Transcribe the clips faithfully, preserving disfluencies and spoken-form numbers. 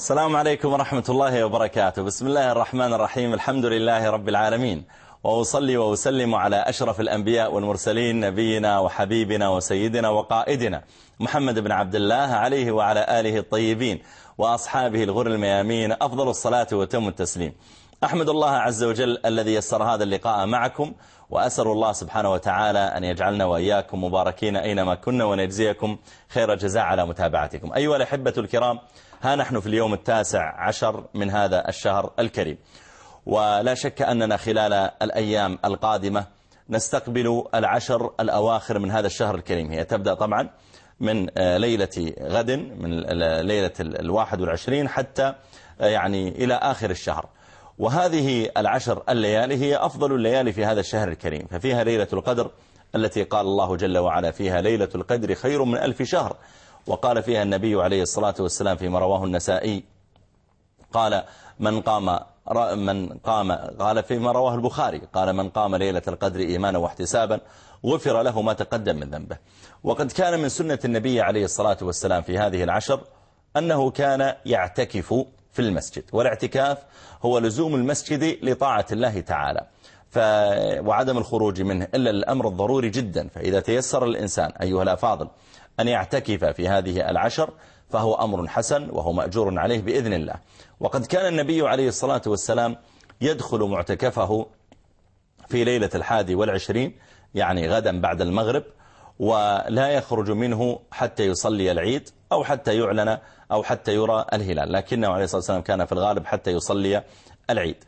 السلام عليكم ورحمة الله وبركاته. بسم الله الرحمن الرحيم. الحمد لله رب العالمين، وأصلي وأسلم على أشرف الأنبياء والمرسلين، نبينا وحبيبنا وسيدنا وقائدنا محمد بن عبد الله عليه وعلى آله الطيبين وأصحابه الغر الميامين أفضل الصلاة وتم التسليم. أحمد الله عز وجل الذي يسر هذا اللقاء معكم، وأسأل الله سبحانه وتعالى أن يجعلنا وإياكم مباركين أينما كنا، ونجزيكم خير الجزاء على متابعتكم. أيها الأحبة الكرام، ها نحن في اليوم التاسع عشر من هذا الشهر الكريم، ولا شك أننا خلال الأيام القادمة نستقبل العشر الأواخر من هذا الشهر الكريم. هي تبدأ طبعا من ليلة غد، من ليلة الواحد والعشرين حتى يعني إلى آخر الشهر. وهذه العشر الليالي هي أفضل الليالي في هذا الشهر الكريم، ففيها ليلة القدر التي قال الله جل وعلا فيها ليلة القدر خير من ألف شهر. وقال فيها النبي عليه الصلاة والسلام فيما رواه النسائي قال من قام من قام قال فيما رواه البخاري قال من قام ليلة القدر إيمانا واحتسابا غفر له ما تقدم من ذنبه. وقد كان من سنة النبي عليه الصلاة والسلام في هذه العشر أنه كان يعتكف في المسجد، والاعتكاف هو لزوم المسجد لطاعة الله تعالى ف... وعدم الخروج منه إلا الأمر الضروري جدا. فإذا تيسر الإنسان أيها الأفاضل أن يعتكف في هذه العشر فهو أمر حسن وهو مأجور عليه بإذن الله. وقد كان النبي عليه الصلاة والسلام يدخل معتكفه في ليلة الحادي والعشرين، يعني غدا بعد المغرب، ولا يخرج منه حتى يصلي العيد أو حتى يعلن أو حتى يرى الهلال، لكنه عليه الصلاة والسلام كان في الغالب حتى يصلي العيد.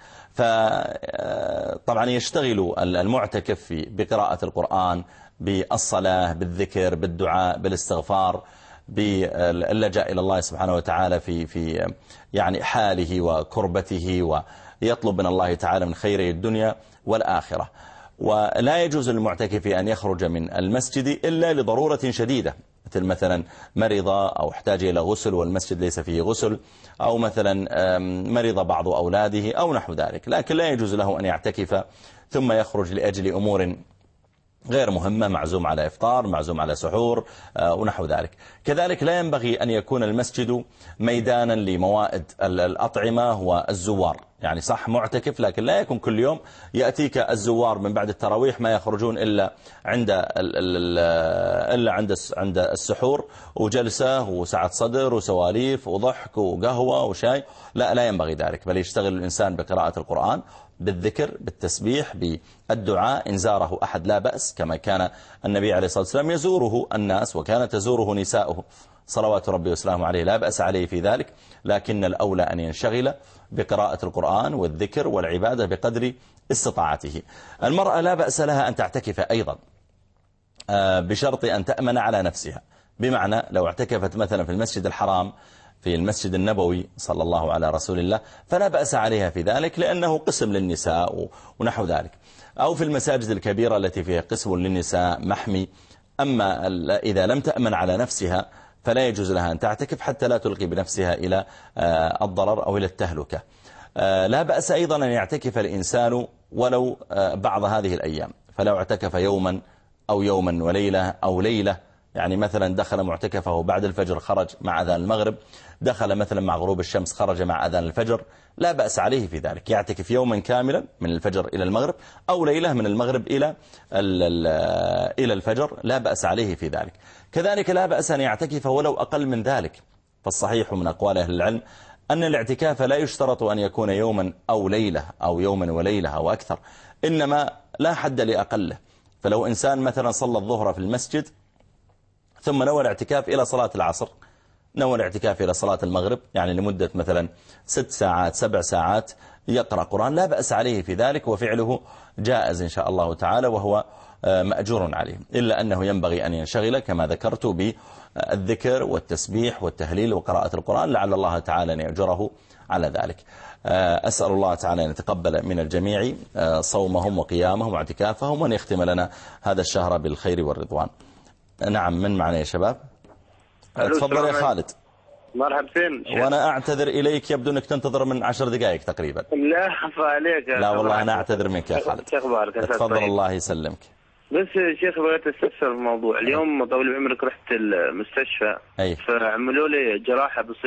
فطبعا يشتغل المعتكف بقراءة القرآن، بالصلاة، بالذكر، بالدعاء، بالاستغفار، باللجأ إلى الله سبحانه وتعالى في في يعني حاله وكربته، ويطلب من الله تعالى من خير الدنيا والآخرة. ولا يجوز للمعتكف أن يخرج من المسجد إلا لضرورة شديدة، مثل مثلا مرض أو احتاج إلى غسل والمسجد ليس فيه غسل، أو مثلا مرض بعض أولاده أو نحو ذلك. لكن لا يجوز له أن يعتكف ثم يخرج لأجل أمور غير مهمة، معزوم على إفطار، معزوم على سحور ونحو ذلك. كذلك لا ينبغي أن يكون المسجد ميدانا لموائد الأطعمة والزوار، يعني صح معتكف لكن لا يكون كل يوم يأتيك الزوار من بعد التراويح ما يخرجون إلا عند إلا عند عند السحور وجلسة وسعة صدر وسواليف وضحك وقهوة وشاي. لا لا ينبغي ذلك، بل يشتغل الإنسان بقراءة القرآن، بالذكر، بالتسبيح، بالدعاء. إن زاره أحد لا بأس، كما كان النبي عليه الصلاة والسلام يزوره الناس وكانت تزوره نساؤه صلوات ربي وسلامه عليه، لا بأس عليه في ذلك، لكن الأولى أن ينشغل بقراءة القرآن والذكر والعبادة بقدر استطاعته. المرأة لا بأس لها أن تعتكف أيضا بشرط أن تأمن على نفسها، بمعنى لو اعتكفت مثلا في المسجد الحرام، في المسجد النبوي صلى الله على رسول الله، فلا بأس عليها في ذلك لأنه قسم للنساء ونحو ذلك، أو في المساجد الكبيرة التي فيها قسم للنساء محمي. أما إذا لم تأمن على نفسها فلا يجوز لها أن تعتكف حتى لا تلقي بنفسها إلى الضرر أو إلى التهلكة. لا بأس أيضا أن يعتكف الإنسان ولو بعض هذه الأيام، فلو اعتكف يوما أو يوما وليلة أو ليلة، يعني مثلا دخل معتكفه بعد الفجر خرج مع أذان المغرب، دخل مثلا مع غروب الشمس خرج مع أذان الفجر، لا بأس عليه في ذلك، يعتكف يوما كاملا من الفجر إلى المغرب أو ليلة من المغرب إلى إلى الفجر، لا بأس عليه في ذلك. كذلك لا بأس أن يعتكف ولو أقل من ذلك، فالصحيح من أقوال أهل العلم أن الاعتكاف لا يشترط أن يكون يوما أو ليلة أو يوما وليلة أو أكثر، إنما لا حد لأقله. فلو إنسان مثلا صلى الظهر في المسجد ثم نوى الاعتكاف إلى صلاة العصر، نوى الاعتكاف إلى صلاة المغرب، يعني لمدة مثلا ست ساعات سبع ساعات يقرأ قرآن، لا بأس عليه في ذلك، وفعله جائز إن شاء الله تعالى، وهو مأجور عليه، إلا أنه ينبغي أن ينشغل كما ذكرت بالذكر والتسبيح والتهليل وقراءة القرآن، لعل الله تعالى أن يأجره على ذلك. أسأل الله تعالى أن يتقبل من الجميع صومهم وقيامهم واعتكافهم، وأن يختم لنا هذا الشهر بالخير والرضوان. نعم، من معنا يا شباب؟ تفضل يا خالد. مرحبا فين؟ وأنا أعتذر إليك، يبدو أنك تنتظر من عشر دقائق تقريبا. لا خفى عليك. لا والله أنا أعتذر منك يا خالد. تفضل. الله يسلمك. بس شيخ بغيت استفسر الموضوع. اليوم طول بعمرك رحت المستشفى، أي. فعملوا لي جراحة بسيطة.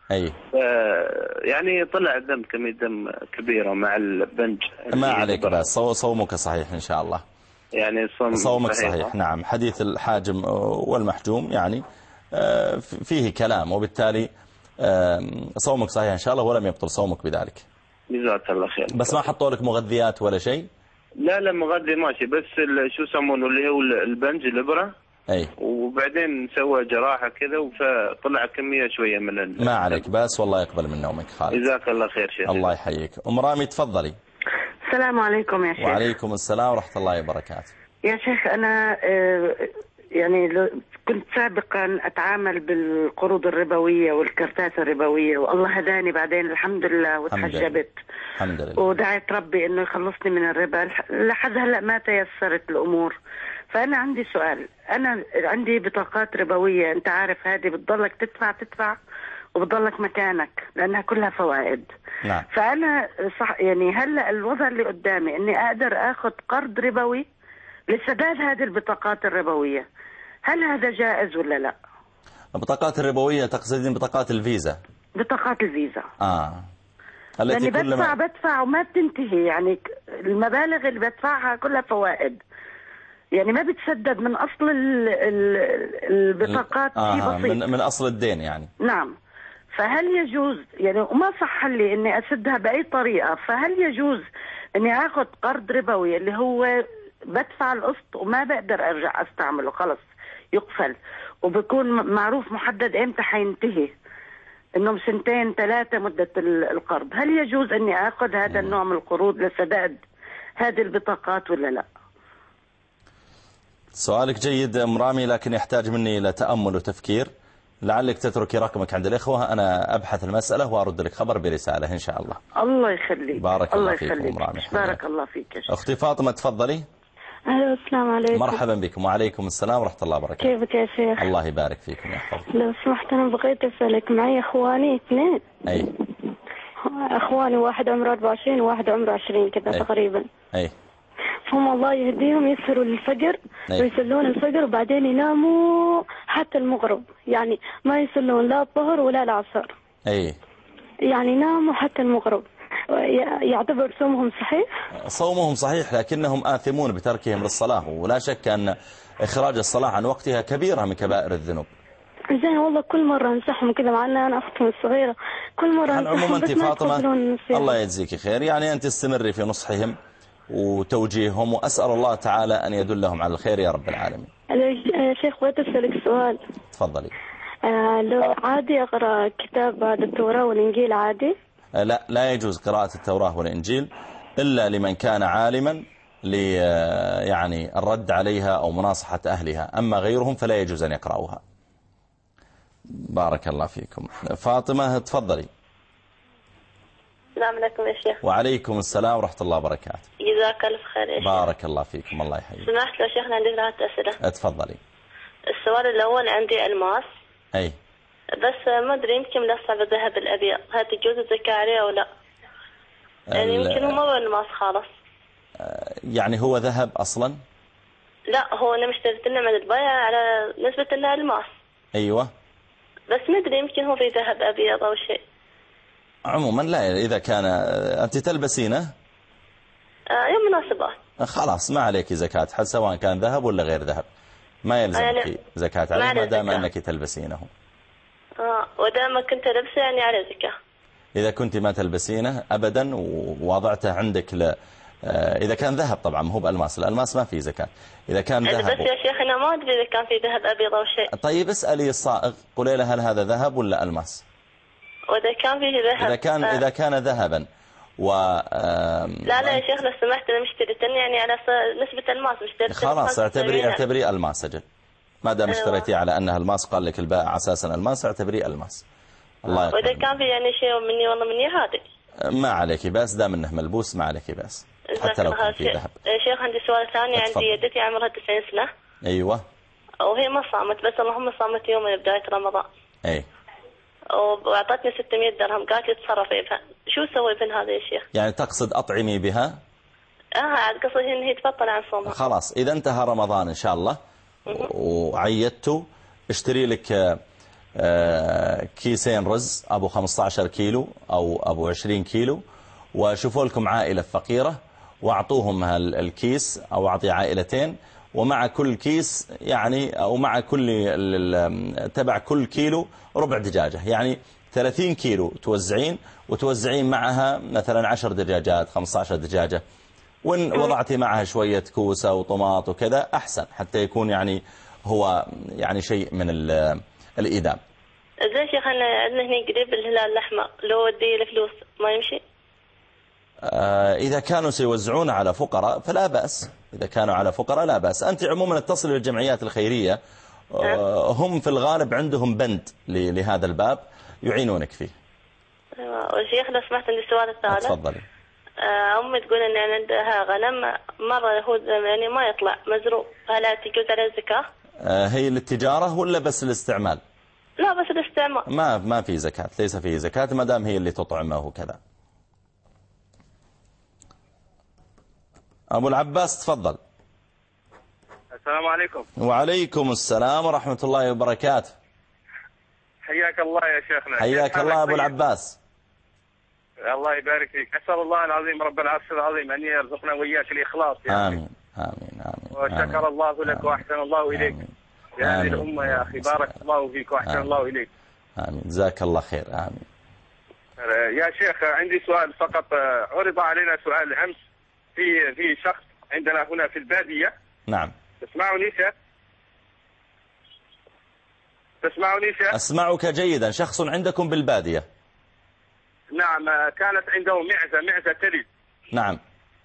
أي. يعني طلع دم كمية دم كبيرة مع البنج. ما عليك بس صومك صحيح إن شاء الله. يعني صوم صومك صحيح, صحيح. نعم. حديث الحاجم والمحجوم يعني فيه كلام، وبالتالي صومك صحيح إن شاء الله، ولم يبطل صومك بذلك. جزاك الله خير. بس ما حطوا لك مغذيات ولا شيء؟ لا لا مغذي ماشي، بس شو يسمونه اللي هو البنج الإبرة. أي. وبعدين سوى جراحة كذا فطلع كمية شوية من ال... ما عليك بس، والله يقبل من نومك خالد. جزاك الله خير شيخ. الله يحييك. أم رامي تفضلي. السلام عليكم يا شيخ. وعليكم السلام ورحمة الله وبركاته. يا شيخ أنا يعني كنت سابقا أتعامل بالقروض الربوية والكرتات الربوية، والله هداني بعدين الحمد لله وتحجبت الحمد لله، ودعيت ربي إنه يخلصني من الربا. لحد هلأ ما تيسرت الأمور. فأنا عندي سؤال، أنا عندي بطاقات ربوية، أنت عارف هذه بتضلك تدفع تدفع وبتضلك مكانك لأنها كلها فوائد. نعم. فأنا صح يعني هلأ الوضع اللي قدامي إني أقدر أخذ قرض ربوي لسداد هذه البطاقات الربوية، هل هذا جائز ولا لا؟ البطاقات الربوية تقصدين بطاقات الفيزا؟ بطاقات الفيزا. آه. التي يعني بدفع ما... بدفع وما بتنتهي، يعني المبالغ اللي بدفعها كلها فوائد، يعني ما بتسدد من أصل ال... ال... البطاقات آه شيء بسيط. من... من أصل الدين يعني. نعم. فهل يجوز يعني، وما صح لي إني أسدها بأي طريقة، فهل يجوز إني أخذ قرض ربوي اللي هو بدفع القسط وما بقدر أرجع أستعمله، خلص يقفل، وبكون معروف محدد إمتى حينتهي، إنهم سنتين ثلاثة مدة القرض، هل يجوز إني أخذ هذا النوع من القروض لسداد هذه البطاقات ولا لا؟ سؤالك جيد أم رامي، لكن يحتاج مني إلى تأمل وتفكير. لعلك تتركي رقمك عند الإخوة، أنا أبحث المسألة وأرد لك خبر برسالة إن شاء الله. الله يخليك. بارك الله, الله فيكم أم رامي. بارك الله فيك. أختي فاطمة تفضلي. أهلا السلام عليكم. مرحبا بكم. وعليكم السلام ورحمة الله وبركاته. كيفك يا شيخ؟ الله يبارك فيكم يحفظك. لو سمحت أنا بغيت أسألك، معي أخواني اثنين. أي. أخواني واحد عمره أربعة وعشرين وواحد عمره عشرين كذا تقريبا. أي. هم الله يهديهم يسهروا للفجر ويصلون الفجر وبعدين يناموا حتى المغرب، يعني ما يصلون لا الظهر ولا العصر. أي. يعني يناموا حتى المغرب، يعتبر صومهم صحيح؟ صومهم صحيح، لكنهم آثمون بتركهم للصلاة، ولا شك أن إخراج الصلاة عن وقتها كبيرة من كبائر الذنوب. زين والله كل مرة انصحهم كذا، مع أن أنا أختهم الصغيرة كل مرة انصحهم بس ما يقبلون. الله يجزيك خير، يعني أنت استمري في نصحهم وتوجيههم، وأسأل الله تعالى أن يدلهم على الخير يا رب العالمين. يا شيخ بغيت أسألك سؤال. تفضلي. آه لو عادي أقرأ كتاب هذا التوراة والإنجيل عادي؟ لا لا يجوز قراءة التوراة والإنجيل إلا لمن كان عالما لي يعني الرد عليها أو مناصحة أهلها، أما غيرهم فلا يجوز أن يقرأوها. بارك الله فيكم. فاطمة تفضلي. السلام عليكم يا شيخ. وعليكم السلام ورحمة الله وبركاته. جزاك الله خير يا شيخ. بارك الله فيكم. الله يحييك. سمحت لو شيخنا عندي ثلاث أسئلة. تفضلي. السؤال الأول عندي ألماس. أي. بس ما أدري يمكن ملصق بالذهب الأبيض، هل تجوز الزكاة عليه أو لا؟ يعني يمكن هو ما هو ألماس خالص. يعني هو ذهب أصلا؟ لا هو أنا مشتريت لنا من البيع على نسبة أنه ألماس. أيوة. بس ما أدري يمكن هو في ذهب أبيض أو شيء. عموما لا، إذا كان أنت تلبسينه آه يوم مناسبات خلاص ما عليك زكاة، حتى سواء كان ذهب ولا غير ذهب ما يلزمك يعني زكاة عليه ما دام أنك تلبسينه. آه ودام كنت لبسه يعني على زكاة. إذا كنت ما تلبسينه أبدا ووضعته عندك ل... إذا كان ذهب طبعا ما هو بألماس، الألماس ما فيه زكاة. إذا كان ذهب بس يا شيخ أنا ما أدري إذا كان في ذهب أبيض أو شيء. طيب اسألي الصائغ قولي له هل هذا ذهب ولا ألماس. وإذا كان فيه ذهب إذا كان آه. إذا كان ذهبا و لا لا يا شيخ لو سمحت أنا مشتريت يعني على نسبة ألماس مشتريت. خلاص اعتبري اعتبري ألماس أجل، ما دام أيوة. اشتريتي على أنها الماس قال لك البائع أساسا الماس اعتبري الماس. الله يكرمك. وإذا كان في يعني شيء مني والله مني هذا ما عليك بس، دام انه ملبوس ما عليك بس حتى لو كان في ذهب. شيخ عندي سؤال ثاني. عندي جدتي عمرها تسعين سنة. أيوة. وهي ما صامت بس اللهم صامت يوم من بداية رمضان. أي. وأعطتني ستمية درهم قالت لي تصرفي بها، شو سوي بها هذا يا شيخ؟ يعني تقصد أطعمي بها؟ اه قصدي إن هي تبطل عن صومها. خلاص إذا انتهى رمضان إن شاء الله وعيدته اشتري لك كيسين رز أبو خمسة عشر كيلو أو أبو عشرين كيلو، وشوفوا لكم عائلة فقيرة وأعطوهم الكيس، أو أعطي عائلتين، ومع كل كيس يعني أو مع كل تبع كل كيلو ربع دجاجة، يعني ثلاثين كيلو توزعين، وتوزعين معها مثلا عشر دجاجات خمسة عشر دجاجة، وإن وضعتي معها شوية كوسة وطماط وكذا أحسن، حتى يكون يعني هو يعني شيء من الإيدام. زين شيخ، أنا عندنا هنا قريب الهلال الأحمر، لو ودي الفلوس ما يمشي؟ آه إذا كانوا سيوزعون على فقراء فلا بأس، إذا كانوا على فقراء لا بأس. أنت عموما اتصل بالجمعيات الخيرية، آه هم في الغالب عندهم بند لهذا الباب يعينونك فيه. وشيخ لو سمحت عندي سؤال الثالث. تفضلي. أمي تقول إن عندها غنم مرة هو يعني ما يطلع مزروع، هل تجوز عليه الزكاة؟ آه هي للتجارة ولا بس الاستعمال؟ لا بس الاستعمال. ما ما في زكاة، ليس فيه زكاة ما دام هي اللي تطعمه كذا. أبو العباس تفضل. السلام عليكم. وعليكم السلام ورحمة الله وبركاته. حياك الله يا شيخنا. حياك الله أبو العباس. الله يبارك فيك. أسأل الله العظيم رب العرش العظيم أن يرزقنا وإياك الإخلاص يا آمين آمين آمين. وشكر الله لك وأحسن الله إليك يا هذه الأمة يا أخي، بارك الله فيك وأحسن الله إليك. آمين جزاك الله خير. آمين. يا شيخ عندي سؤال فقط. عرض علينا سؤال أمس في في شخص عندنا هنا في البادية. نعم. تسمعني شيخ؟ تسمعني شيخ؟ أسمعك جيدا. شخص عندكم بالبادية. نعم، كانت عنده معزة معزة تلد. نعم.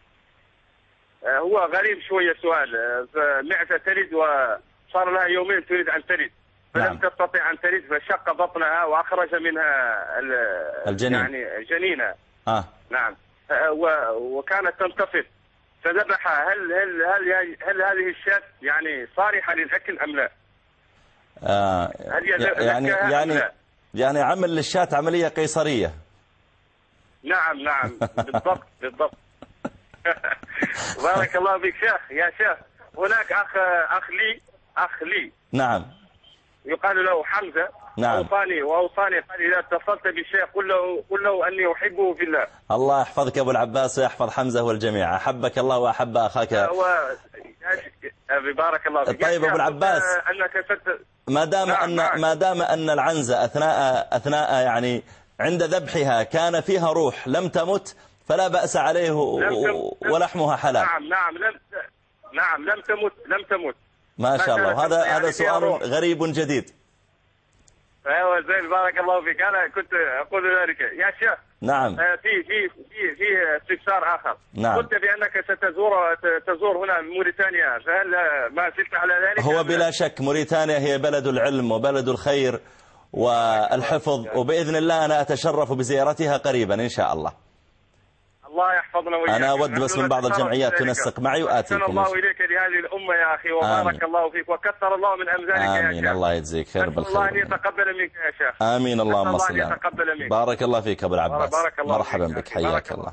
هو غريب شوية سؤال. معزة تلد وصار لها يومين تريد أن تلد، فلم نعم. تستطيع أن تلد فشق بطنها وأخرج منها الجنين، يعني جنينها. آه. نعم. وكانت تنتفض فذبحها. هل هل هل هل هذه الشاة يعني صالحة للأكل أم لا؟ آه يعني يعني يعني عمل للشاة عملية قيصرية. نعم نعم بالضبط بالضبط. بارك الله فيك شيخ. يا شيخ هناك أخ أخ لي أخ لي نعم يقال له حمزة. نعم. أوصاني وأوصاني قال إذا اتصلت بالشيخ قل له قل له أني أحبه في الله. الله يحفظك أبو العباس ويحفظ حمزة والجميع. أحبك الله وأحب أخاك. و... بارك الله فيك. طيب أبو العباس، أنك ست... ما دام نعم أن ما دام أن العنزة أثناء أثناء يعني عند ذبحها كان فيها روح لم تمت فلا بأس عليه ولحمها حلال. نعم نعم لم نعم لم تمت لم تمت. ما شاء الله. هذا يعني هذا سؤال غريب جديد. ايوه زين بارك الله فيك. انا كنت اقول ذلك يا شيخ. نعم. في في في في استفسار اخر. نعم. قلت بانك ستزور تزور هنا موريتانيا، فهل ما زلت على ذلك؟ هو بلا شك موريتانيا هي بلد العلم وبلد الخير والحفظ، وبإذن الله أنا أتشرف بزيارتها قريبا إن شاء الله. الله يحفظنا وإياك. أنا أود بس من بعض الجمعيات تنسق معي وآتيكم. أحسن الله إليك لهذه الأمة يا أخي وبارك الله فيك وكثر الله من أمثالك يا شيخ. آمين. الله يجزيك خير بالخير. الله أن يتقبل منك يا شيخ. آمين. اللهم صل الله أن يتقبل منك. بارك الله فيك أبو العباس. بارك الله مرحبا فيك. بك. حياك الله.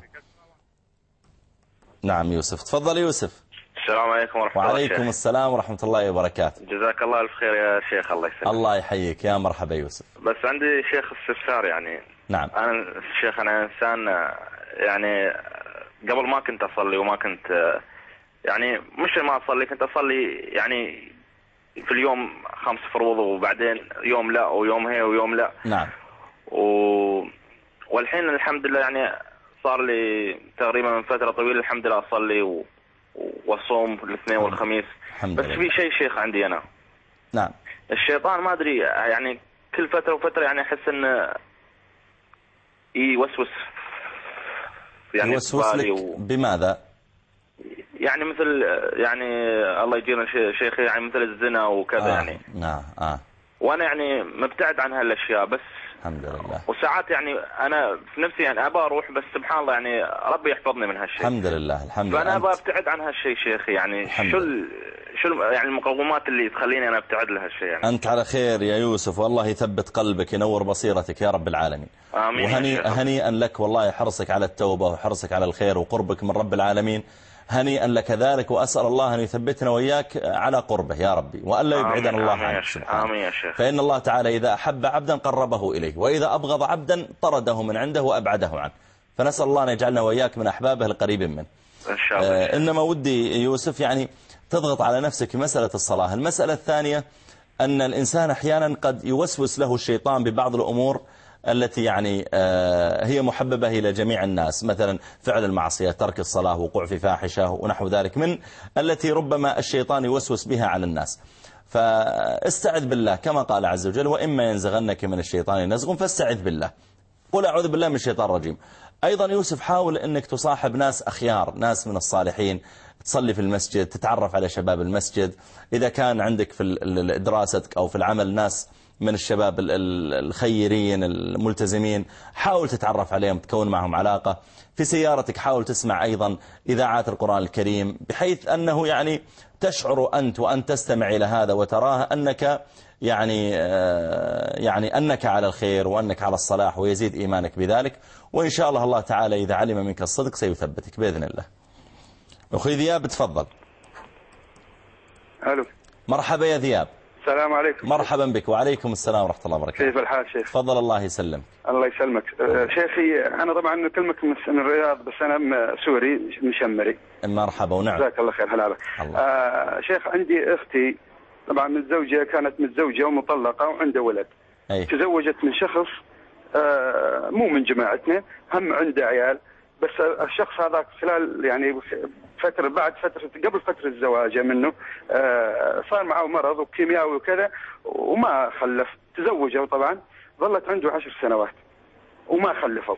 نعم يوسف تفضل. يوسف. السلام عليكم ورحمة الله. وعليكم السلام ورحمة الله وبركاته. جزاك الله الف خير يا شيخ. الله يسلمك. الله يحييك. يا مرحبا يوسف. بس عندي شيخ استفسار يعني. نعم. أنا شيخ أنا إنسان يعني قبل ما كنت أصلي وما كنت يعني مش ما أصلي كنت أصلي يعني في اليوم خمس فروض وبعدين يوم لا ويوم هي ويوم لا. نعم. و... والحين الحمد لله يعني صار لي تقريبا من فترة طويلة الحمد لله أصلي و... والصوم الاثنين والخميس. بس في شيء شيخ عندي أنا. نعم. الشيطان ما أدري يعني كل فترة وفترة يعني أحس إنه يوسوس يعني يوسوس لك و... بماذا؟ يعني مثل يعني الله يجينا شيخي يعني مثل الزنا وكذا. آه. يعني نعم. آه. وأنا يعني مبتعد عن هالأشياء بس الحمد لله. وساعات يعني أنا في نفسي يعني أبى أروح بس سبحان الله يعني ربي يحفظني من هالشيء. الحمد لله. الحمد لله. فأنا أبى أبتعد عن هالشيء شيخي يعني شو ال... شو يعني المقومات اللي تخليني أنا أبتعد لهالشيء يعني. أنت على خير يا يوسف والله يثبت قلبك ينور بصيرتك يا رب العالمين. آمين. وهنيئا هنيئا لك والله حرصك على التوبة وحرصك على الخير وقربك من رب العالمين هنيئا لك ذلك، وأسأل الله أن يثبتنا وإياك على قربه يا ربي، وأن لا يبعدنا الله عنه سبحانه. فإن الله تعالى إذا أحب عبدا قربه إليه، وإذا أبغض عبدا طرده من عنده وأبعده عنه. فنسأل الله أن يجعلنا وإياك من أحبابه القريب منه إن شاء الله. آه إنما ودي يوسف يعني تضغط على نفسك في مسألة الصلاة. المسألة الثانية أن الإنسان أحيانا قد يوسوس له الشيطان ببعض الأمور التي يعني هي محببة إلى جميع الناس، مثلا فعل المعصية، ترك الصلاة، وقوع في فاحشة ونحو ذلك من التي ربما الشيطان يوسوس بها على الناس. فاستعذ بالله كما قال عز وجل: وإما ينزغنك من الشيطان نزغ فاستعذ بالله، قل أعوذ بالله من الشيطان الرجيم. أيضا يوسف حاول أنك تصاحب ناس أخيار، ناس من الصالحين، تصلي في المسجد، تتعرف على شباب المسجد. إذا كان عندك في دراستك أو في العمل ناس من الشباب الخيرين الملتزمين، حاول تتعرف عليهم، تكون معهم علاقة. في سيارتك حاول تسمع أيضا إذاعات القرآن الكريم، بحيث أنه يعني تشعر أنت وأن تستمع إلى هذا وتراه أنك يعني يعني أنك على الخير وأنك على الصلاح، ويزيد إيمانك بذلك. وإن شاء الله الله تعالى إذا علم منك الصدق سيثبتك بإذن الله. أخي ذياب تفضل. ألو. مرحبا يا ذياب. السلام عليكم. مرحبا بك. وعليكم السلام ورحمة الله وبركاته. كيف الحال شيخ؟ تفضل الله يسلمك. الله يسلمك. أه شيخي أنا طبعا أكلمك من الرياض، بس أنا سوري مشمري. مرحبا ونعم. جزاك الله خير. هلا أه شيخ، عندي أختي طبعا متزوجة، كانت متزوجة ومطلقة وعنده ولد. أي. تزوجت من شخص أه مو من جماعتنا، هم عنده عيال، بس الشخص هذاك خلال يعني فترة بعد فترة قبل فترة الزواج منه آه صار معه مرض وكيميائي وكذا وما خلف. تزوجوا طبعا، ظلت عنده عشر سنوات وما خلفوا.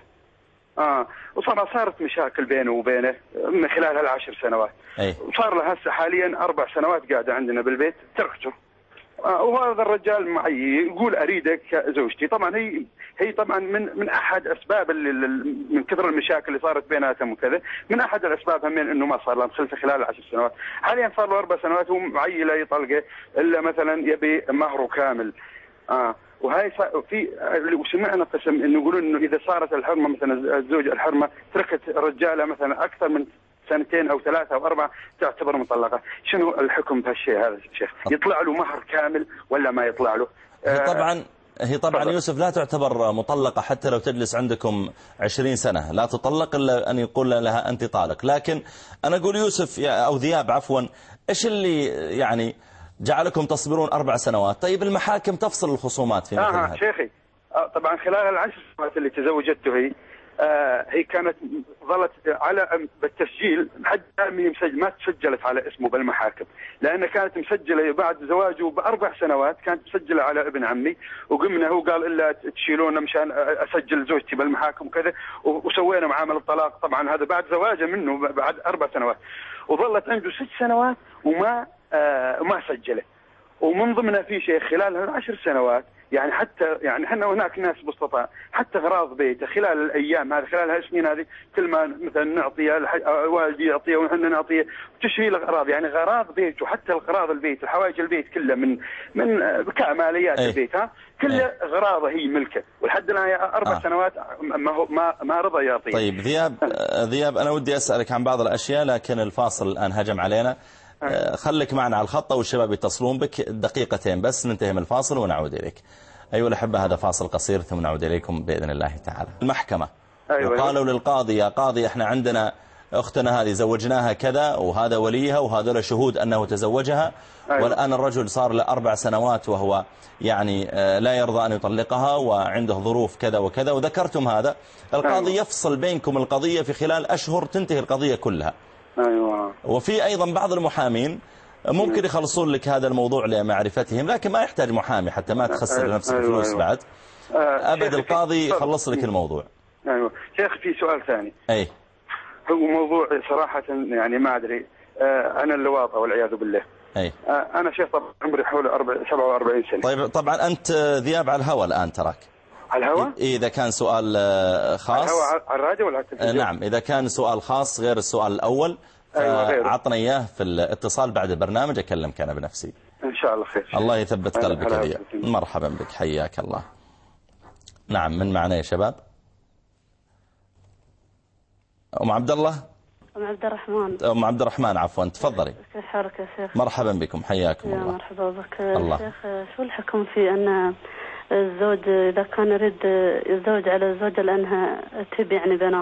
آه وطبعا صارت مشاكل بينه وبينه من خلال هالعشر سنوات. أي. وصار له هسه حاليا أربع سنوات قاعدة عندنا بالبيت، تركته. آه وهذا الرجال معي يقول أريدك زوجتي. طبعا هي هي طبعا من من أحد أسباب اللي من كثر المشاكل اللي صارت بيناتهم وكذا، من أحد الأسباب هم إنه ما صار له خلفه خلال العشر سنوات. حاليا صار له أربع سنوات ومعي لا يطلقه إلا مثلا يبي مهره كامل. آه وهاي في وسمعنا قسم إنه يقولون إنه إذا صارت الحرمة مثلا الزوج الحرمة تركت الرجالة مثلا أكثر من سنتين أو ثلاثة أو أربعة تعتبر مطلقة. شنو الحكم بهالشيء هذا شيخ؟ يطلع له مهر كامل ولا ما يطلع له؟ هي طبعا هي طبعا يوسف لا تعتبر مطلقة حتى لو تجلس عندكم عشرين سنة، لا تطلق إلا أن يقول لها أنت طالق. لكن أنا أقول يوسف أو ذياب عفوا، إيش اللي يعني جعلكم تصبرون أربع سنوات؟ طيب المحاكم تفصل الخصومات في مثل آه هذا. شيخي آه طبعا خلال العشر سنوات اللي تزوجته هي آه هي كانت ظلت على بالتسجيل حتى ما تسجلت على اسمه بالمحاكم، لأنها كانت مسجلة بعد زواجه بأربع سنوات، كانت مسجلة على ابن عمي، وقمنا هو قال إلا تشيلونه مشان أسجل زوجتي بالمحاكم وكذا، وسوينا معاملة طلاق. طبعا هذا بعد زواجه منه بعد أربع سنوات، وظلت عنده ست سنوات وما آه ما سجله. ومن ضمنها في شيء خلال العشر سنوات يعني حتى يعني احنا هناك ناس بسطاء حتى اغراض بيته خلال الايام هذه خلال هالسنين هذه كل ما مثلا نعطيه والدي يعطيه ونحن نعطيه تشري الاغراض، يعني اغراض بيته حتى اغراض البيت الحوائج البيت كلها من من كماليات البيت ها كلها اغراضه هي ملكه، ولحد الان اربع آه. سنوات ما هو ما ما رضى يعطيه. طيب ذياب ذياب انا ودي اسالك عن بعض الاشياء، لكن الفاصل الان هجم علينا. خليك معنا على الخط والشباب يتصلون بك دقيقتين بس ننتهي من الفاصل ونعود إليك. أيها الأحبة هذا فاصل قصير ثم نعود إليكم بإذن الله تعالى. المحكمة أيوة وقالوا للقاضي يا قاضي احنا عندنا أختنا هذه زوجناها كذا وهذا وليها وهذول شهود أنه تزوجها أيوة. والآن الرجل صار له أربع سنوات وهو يعني لا يرضى أن يطلقها وعنده ظروف كذا وكذا وذكرتم هذا. القاضي أيوة. يفصل بينكم القضية في خلال أشهر تنتهي القضية كلها. أيوة. وفي أيضا بعض المحامين ممكن يخلصون لك هذا الموضوع لمعرفتهم، لكن ما يحتاج محامي حتى ما تخسر أيوة. لنفسك أيوة. فلوس أيوة. بعد آه أبد القاضي يخلص لك الموضوع. أيوة. شيخ في سؤال ثاني. أي هو موضوع صراحة يعني ما أدري آه أنا اللواطة والعياذ بالله. أي آه أنا شيخ طبعا عمري حوالي سبعة وأربعين سنة. طيب طبعا أنت ذياب على الهواء الآن تراك. على الهواء؟ إذا كان سؤال خاص على الهواء على الراديو ولا على التلفزيون؟ نعم إذا كان سؤال خاص غير السؤال الأول أيوة عطنا إياه في الاتصال بعد البرنامج أكلمك أنا بنفسي إن شاء الله خير. الله يثبت قلبك لي. مرحبا بك حياك الله. نعم من معنا يا شباب؟ أم عبد الله أم عبد الرحمن. أم عبد الرحمن عفوا، تفضلي. كيف حالك يا شيخ؟ مرحبا بكم، حياكم يا الله. مرحبا بك. الله. شيخ شو الحكم في أن الزوج إذا كان يريد يتزوج على الزوجة لأنها تبي يعني بنات؟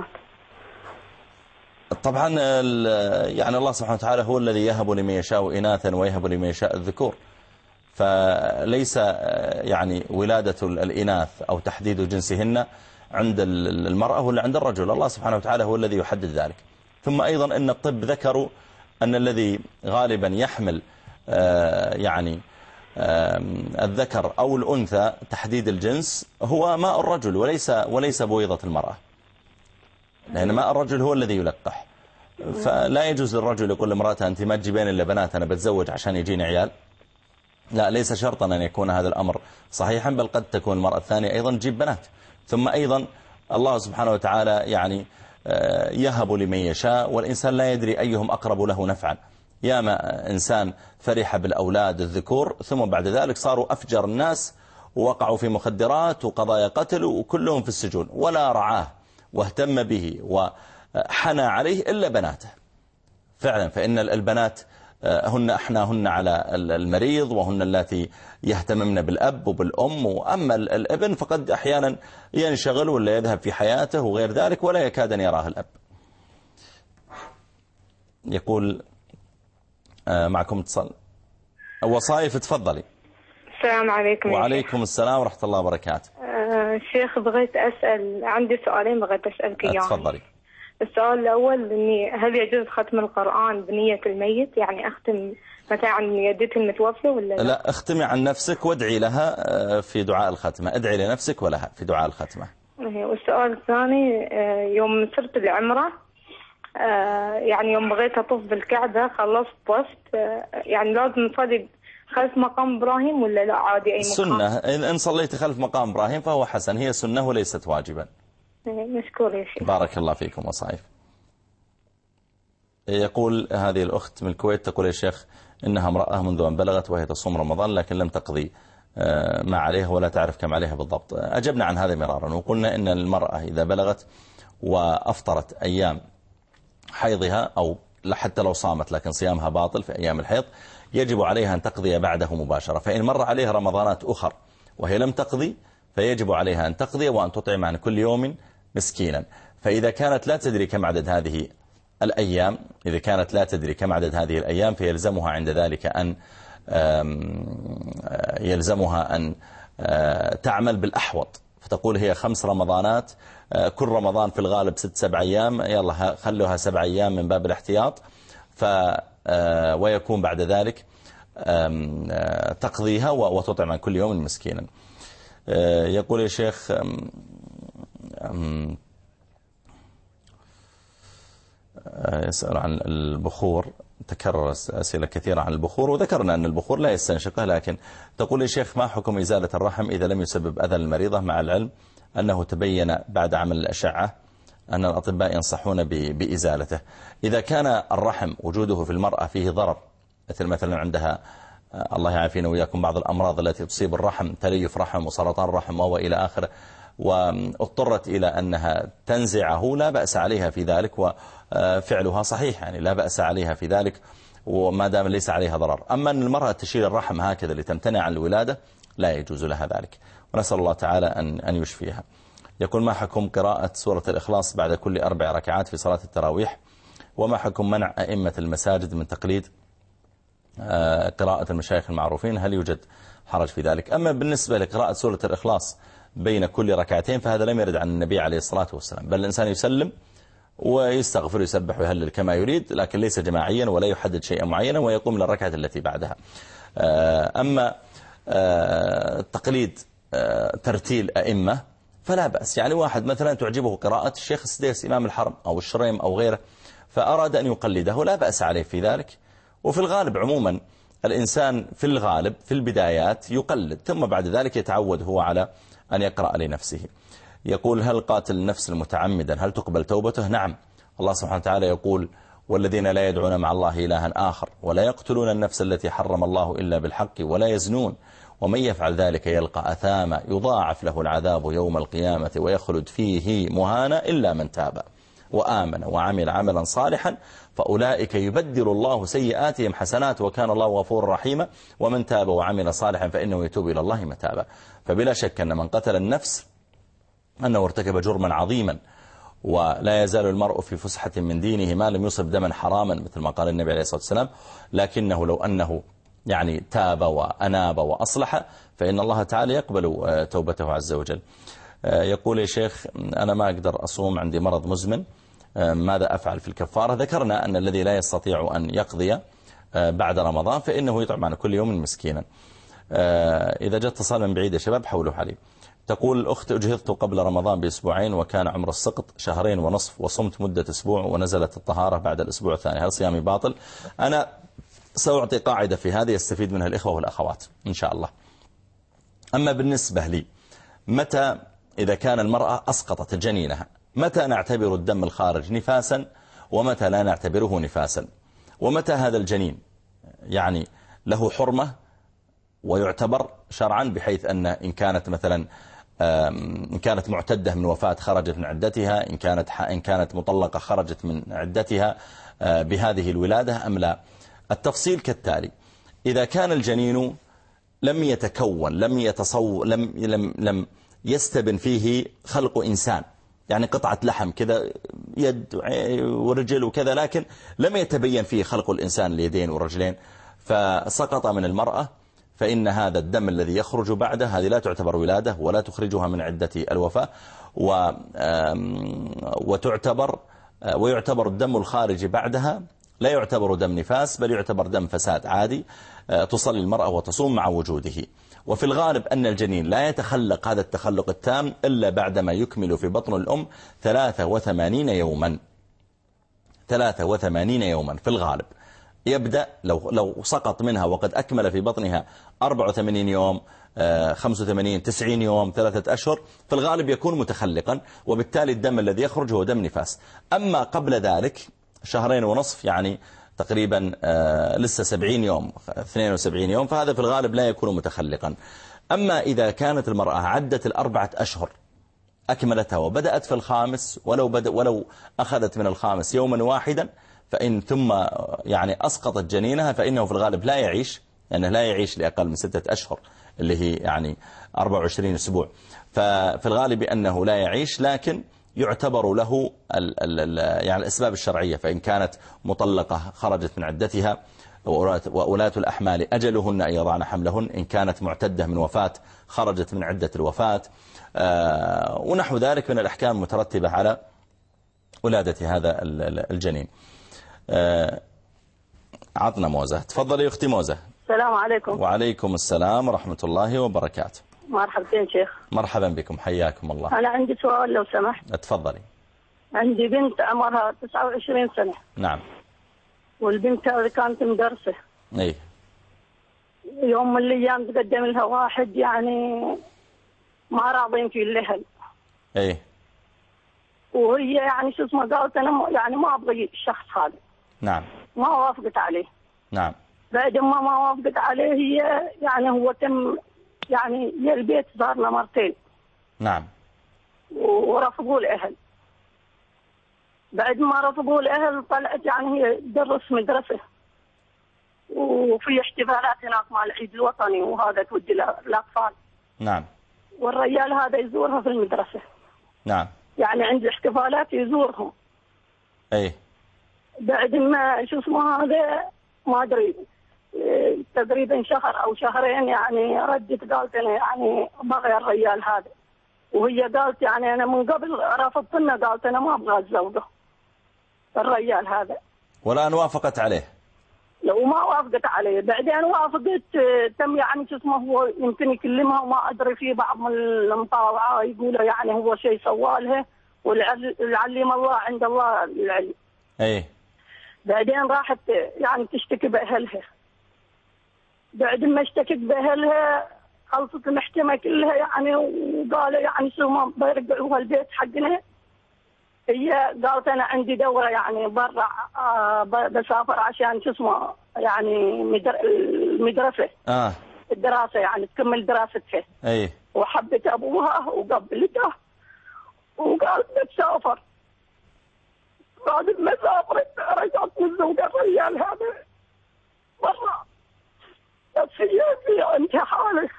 طبعا يعني الله سبحانه وتعالى هو الذي يهب لمن يشاء إناثا ويهب لمن يشاء الذكور، فليس يعني ولادة الإناث أو تحديد جنسهن عند المرأة ولا عند الرجل، الله سبحانه وتعالى هو الذي يحدد ذلك. ثم أيضا أن الطب ذكروا أن الذي غالبا يحمل يعني الذكر أو الأنثى تحديد الجنس هو ماء الرجل وليس وليس بويضة المرأة، لأن ماء الرجل هو الذي يلقح. فلا يجوز للرجل يقول لامرأته أنت ما تجيبين إلا بنات أنا بتزوج عشان يجيني عيال. لا، ليس شرطا أن يكون هذا الأمر صحيحا، بل قد تكون المرأة الثانية أيضا تجيب بنات. ثم أيضا الله سبحانه وتعالى يعني يهب لمن يشاء، والإنسان لا يدري أيهم أقرب له نفعا. ياما إنسان فرح بالأولاد الذكور ثم بعد ذلك صاروا أفجر الناس ووقعوا في مخدرات وقضايا قتل وكلهم في السجون، ولا رعاه واهتم به وحنى عليه إلا بناته. فعلا، فإن البنات هن أحناهن على المريض وهن التي يهتممن بالأب وبالأم، وأما الابن فقد أحيانا ينشغل ولا يذهب في حياته وغير ذلك ولا يكاد أن يراه الأب. يقول معكم اتصال وصايف، تفضلي. السلام عليكم. وعليكم السلام ورحمة الله وبركاته. آه شيخ، بغيت أسأل، عندي سؤالين بغيت أسألك إياهم. تفضلي. السؤال الأول إني هل يجوز ختم القرآن بنية الميت؟ يعني أختم مثلا عن يدتي المتوفى ولا لا؟ لا، اختمي عن نفسك وادعي لها في دعاء الختمة، ادعي لنفسك ولها في دعاء الختمة. والسؤال الثاني، يوم صرت العمرة يعني يوم بغيت أطوف بالكعبة خلصت طفت، يعني لازم نصلي خلف مقام إبراهيم ولا لا عادي أي مقام؟ سنة، إن صليت خلف مقام إبراهيم فهو حسن، هي سنة وليست واجبا. مشكور يا شيخ. بارك الله فيكم وصايف. يقول هذه الأخت من الكويت تقول يا شيخ إنها امرأة منذ أن بلغت وهي تصوم رمضان لكن لم تقضي ما عليها ولا تعرف كم عليها بالضبط. أجبنا عن هذا مرارا وقلنا إن المرأة إذا بلغت وأفطرت أيام حيضها أو حتى لو صامت لكن صيامها باطل في أيام الحيض يجب عليها أن تقضي بعده مباشرة. فإن مر عليها رمضانات أخر وهي لم تقضي فيجب عليها أن تقضي وأن تطعم عن كل يوم مسكينا. فإذا كانت لا تدري كم عدد هذه الأيام إذا كانت لا تدري كم عدد هذه الأيام فيلزمها عند ذلك أن يلزمها أن تعمل بالأحوط، فتقول هي خمس رمضانات كل رمضان في الغالب ست سبع أيام، يلا خلوها سبع أيام من باب الاحتياط، ف ويكون بعد ذلك تقضيها وتطعم عن كل يوم مسكينا. يقول يا شيخ يسأل عن البخور، تكرر أسئلة كثيرة عن البخور وذكرنا أن البخور لا يستنشقه، لكن تقول يا شيخ ما حكم إزالة الرحم إذا لم يسبب أذى المريضة مع العلم أنه تبين بعد عمل الأشعة أن الأطباء ينصحون بإزالته؟ إذا كان الرحم وجوده في المرأة فيه ضرر مثل مثلا عندها الله يعافينا وإياكم بعض الأمراض التي تصيب الرحم، تليف رحم وسرطان رحم وإلى آخره، واضطرت إلى أنها تنزعه لا بأس عليها في ذلك وفعلها صحيح، يعني لا بأس عليها في ذلك وما دام ليس عليها ضرر. أما أن المرأة تشيل الرحم هكذا لتمتنع عن الولادة لا يجوز لها ذلك، ونسأل الله تعالى أن أن يشفيها. يقول ما حكم قراءة سورة الإخلاص بعد كل أربع ركعات في صلاة التراويح؟ وما حكم منع أئمة المساجد من تقليد قراءة المشايخ المعروفين؟ هل يوجد حرج في ذلك؟ أما بالنسبة لقراءة سورة الإخلاص بين كل ركعتين فهذا لم يرد عن النبي عليه الصلاة والسلام، بل الإنسان يسلم ويستغفر ويسبح ويهلل كما يريد، لكن ليس جماعيا ولا يحدد شيئا معينا ويقوم للركعة التي بعدها. أما تقليد ترتيل أئمة فلا بأس، يعني واحد مثلا تعجبه قراءة الشيخ السديس إمام الحرم أو الشريم أو غيره فأراد أن يقلده لا بأس عليه في ذلك. وفي الغالب عموما الإنسان في الغالب في البدايات يقلد ثم بعد ذلك يتعود هو على أن يقرأ لنفسه. يقول هل قاتل النفس المتعمدا هل تقبل توبته؟ نعم، الله سبحانه وتعالى يقول والذين لا يدعون مع الله إلها آخر ولا يقتلون النفس التي حرم الله إلا بالحق ولا يزنون ومن يفعل ذلك يلقى أثاما يضاعف له العذاب يوم القيامة ويخلد فيه مهانا إلا من تاب. وآمن وعمل عملا صالحا فأولئك يبدل الله سيئاتهم حسنات وكان الله غفورا رحيما ومن تاب وعمل صالحا فإنه يتوب إلى الله متابا. فبلا شك أن من قتل النفس أنه ارتكب جرما عظيما، ولا يزال المرء في فسحة من دينه ما لم يصب دما حراما مثل ما قال النبي عليه الصلاة والسلام، لكنه لو أنه يعني تاب وأناب وأصلح فإن الله تعالى يقبل توبته عز وجل. يقول يا شيخ أنا ما أقدر أصوم، عندي مرض مزمن، ماذا أفعل في الكفارة؟ ذكرنا أن الذي لا يستطيع أن يقضي بعد رمضان فإنه يطعم عن كل يوم مسكينا. إذا جاء اتصال من بعيد يا شباب حولوا علي. تقول الأخت أجهضت قبل رمضان بأسبوعين وكان عمر السقط شهرين ونصف وصمت مدة أسبوع ونزلت الطهارة بعد الأسبوع الثاني، هل صيامي باطل؟ أنا سأعطي قاعدة في هذه يستفيد منها الإخوة والأخوات إن شاء الله. أما بالنسبة لي، متى إذا كان المرأة أسقطت جنينها متى نعتبر الدم الخارج نفاسا ومتى لا نعتبره نفاسا؟ ومتى هذا الجنين يعني له حرمة ويعتبر شرعا، بحيث أن إن كانت مثلا إن كانت معتدة من وفاة خرجت من عدتها، إن كانت إن كانت مطلقة خرجت من عدتها بهذه الولادة أم لا؟ التفصيل كالتالي: إذا كان الجنين لم يتكون لم يتصو لم لم لم يستبن فيه خلق إنسان، يعني قطعة لحم كذا يد ورجل وكذا، لكن لم يتبين فيه خلق الإنسان اليدين والرجلين، فسقط من المرأة، فإن هذا الدم الذي يخرج بعده هذه لا تعتبر ولادة ولا تخرجها من عدة الوفاة، وتعتبر ويعتبر الدم الخارج بعدها لا يعتبر دم نفاس بل يعتبر دم فساد عادي، تصلي المرأة وتصوم مع وجوده. وفي الغالب أن الجنين لا يتخلق هذا التخلق التام إلا بعدما يكمل في بطن الأم ثلاثة وثمانين يوما ثلاثة وثمانين يوما في الغالب. يبدأ لو لو سقط منها وقد أكمل في بطنها أربعة وثمانين يوم، خمسة وثمانين، تسعين يوم، ثلاثة أشهر، في الغالب يكون متخلقا، وبالتالي الدم الذي يخرج هو دم نفاس. أما قبل ذلك شهرين ونصف، يعني تقريبا لسه سبعين يوم، اثنين وسبعين يوم، فهذا في الغالب لا يكون متخلقا. أما إذا كانت المرأة عدت الأربعة أشهر أكملتها وبدأت في الخامس، ولو بدأ ولو أخذت من الخامس يوما واحدا، فإن ثم يعني أسقطت جنينها فإنه في الغالب لا يعيش، لأنه لا يعيش لأقل من ستة أشهر اللي هي يعني أربعة وعشرين أسبوع، ففي الغالب أنه لا يعيش، لكن يعتبر له ال ال يعني الأسباب الشرعية. فإن كانت مطلقة خرجت من عدتها، وأولاة الأحمال أجلهن أن يضعن حملهن، إن كانت معتدة من وفاة خرجت من عدة الوفاة، ونحو ذلك من الأحكام المترتبة على ولادة هذا الجنين. عطنا موزة. تفضلي يا أختي موزة. السلام عليكم. وعليكم السلام ورحمة الله وبركاته. مرحبتين شيخ. مرحبا بكم، حياكم الله. أنا عندي سؤال لو سمحت. تفضلي. عندي بنت عمرها تسعة وعشرين سنة. نعم. والبنت هذه كانت مدرسة. ايه. يوم من الأيام تقدم لها واحد يعني ما راضين فيه الأهل. ايه. وهي يعني شو اسمه قالت أنا يعني ما أبغي الشخص هذا. نعم. ما وافقت عليه. نعم. بعد ما ما وافقت عليه هي يعني هو تم يعني هي البيت زارنا مرتين. نعم. ورفضوا الأهل. بعد ما رفضوا الأهل طلعت يعني هي تدرس مدرسة، وفي احتفالات هناك مع العيد الوطني وهذا تودي الأطفال. نعم. والرجال هذا يزورها في المدرسة. نعم. يعني عند احتفالات يزورهم. ايه. بعد ما شو اسمه هذا ما أدري تقريبا شهر أو شهرين يعني ردت قالت أنا يعني بغي الرجال هذا، وهي قالت يعني أنا من قبل رفضتنا، قالت أنا ما أبغى أتزوجه الرجال هذا. والآن وافقت عليه؟ لو ما وافقت عليه بعدين وافقت تم يعني شو اسمه هو يمكن يكلمها وما أدري في بعض من المطاوعة يقولوا يعني هو شيء سوالها والعلم الله عند الله العلم. ايه. بعدين راحت يعني تشتكي بأهلها. بعد ما اشتكت بأهلها خلصت المحكمة كلها يعني وقالوا يعني شو ما بيرجعوها البيت حقنا. هي قالت أنا عندي دورة يعني برا آه بسافر عشان شو اسمه يعني مدر... المدرسة آه. الدراسة يعني تكمل دراستها. ايه. وحبت أبوها وقبلته وقالت بتسافر. بعد ما سافرت رجعت من زوج الرجال هذا برا، بس هي في عندها حالة،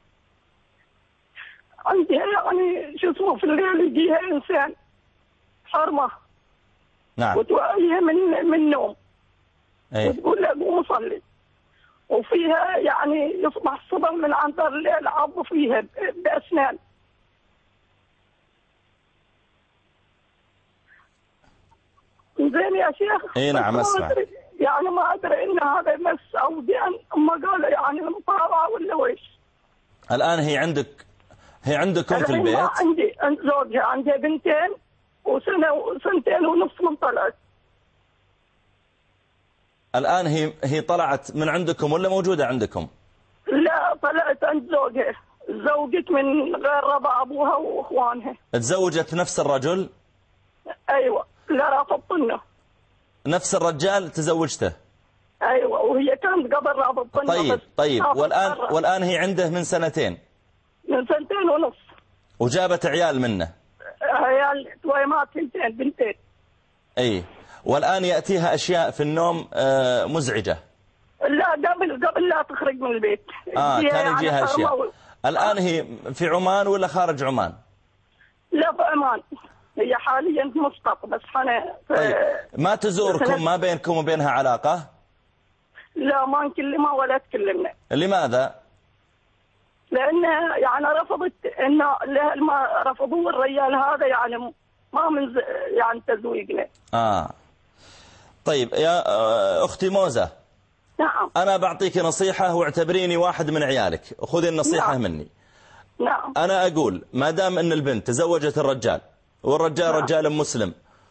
عندها يعني شو اسمه في الليل يجيها إنسان حرمة. نعم. وتوعيها من من النوم. أي. وتقول له قوم صلي. وفيها يعني يصبح الصبح من عنتر الليل عض فيها بأسنان. زين يا شيخ. اي نعم اسمع. يعني ما ادري ان هذا مس او دين، اما قالوا يعني المطالعه ولا ويش. الان هي عندك هي عندكم في البيت؟ عندي عند زوجها، عندها بنتين وسنه وسنتين ونص من طلعت. الان هي هي طلعت من عندكم ولا موجوده عندكم؟ لا طلعت عند زوجها، زوجت من غير رضا ابوها واخوانها. تزوجت نفس الرجل؟ ايوه. لا رافضتنه. نفس الرجال تزوجته؟ ايوه، وهي كانت قبل رافضتنه. طيب طيب والان والان هي عنده من سنتين؟ من سنتين ونص. وجابت عيال منه؟ عيال تويمات بنتين بنتين. اي. والان ياتيها اشياء في النوم مزعجه؟ لا قبل قبل لا تخرج من البيت. اه كان يجيها يعني اشياء. الان هي في عمان ولا خارج عمان؟ لا في عمان، هي حاليا في مسقط بس انا. طيب ما تزوركم؟ ما بينكم وبينها علاقة؟ لا ما نكلمها ولا تكلمنا. لماذا؟ لأن يعني رفضت إنه ما رفضوا الرجال هذا يعني ما من يعني تزويجنا. آه طيب يا أختي موزة. نعم. أنا بعطيك نصيحة واعتبريني واحد من عيالك، خذي النصيحة نعم. مني. نعم. أنا أقول ما دام أن البنت تزوجت الرجال والرجال نعم. رجال مسلم